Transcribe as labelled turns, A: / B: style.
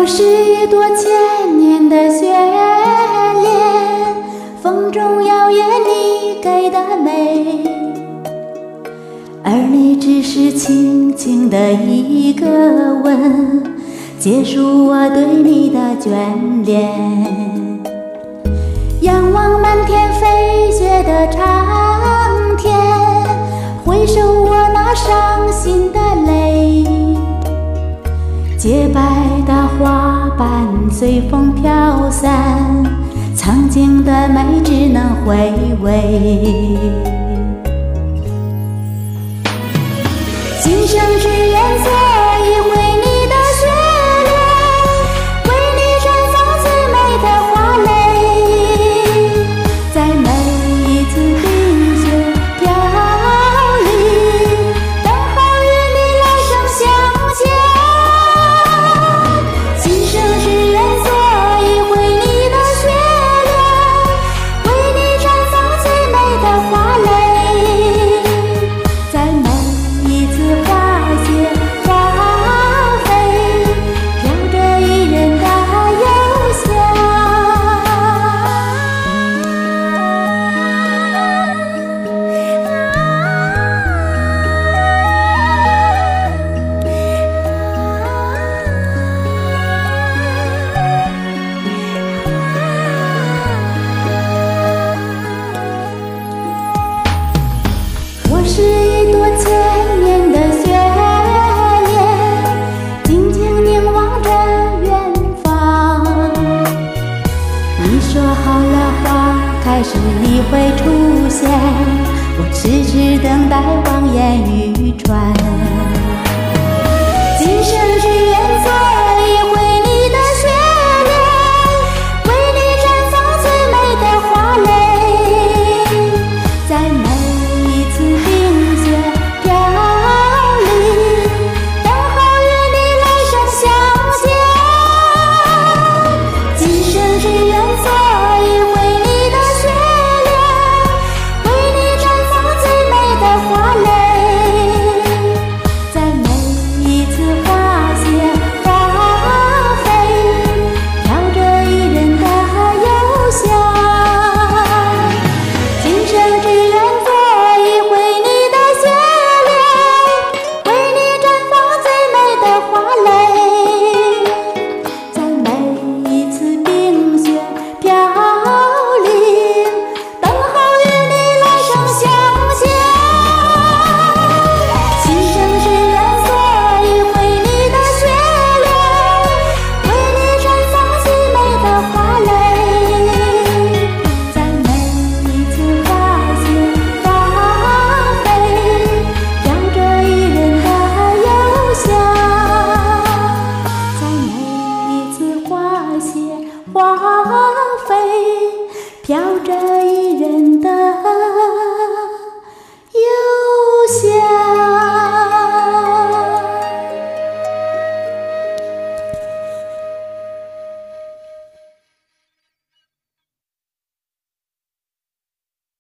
A: 我是一朵千年的雪莲，风中摇曳你给的美，而你只是轻轻的一个吻，结束我对你的眷恋。仰望满天飞雪的长天，回首我那伤心的泪，洁白的花瓣随风飘散，曾经的美只能回味。今生只愿做一回你的雪莲，为你绽放最美的花蕾，在每一次冰雪飘零，等候与你来生相见。今生只愿做一回你的雪莲，为你绽放最美的花蕾，在每一次花谢花飞，飘着一人的幽香。我是一朵千年的雪莲，静静凝望着远方。你说好了花开时你会出现，我痴痴等待望眼欲穿。今生只愿做一回你的雪莲，为你绽放最美的花蕾，在每一次冰雪飘零，等候与你来生相见。今生只愿做一回你的雪莲，为你绽放最美的花蕾，在每一次花谢花飞，飘着一人的幽香。今生只愿做一回你的雪莲，为你绽放最美的花蕾，在每一次冰雪飘零，等候与你来生相见。今生只愿做一回你的雪莲，为你绽放最美的花蕾，在每一次花谢花飞，飘着一人的幽香。在每一次花谢花飞，飘着一人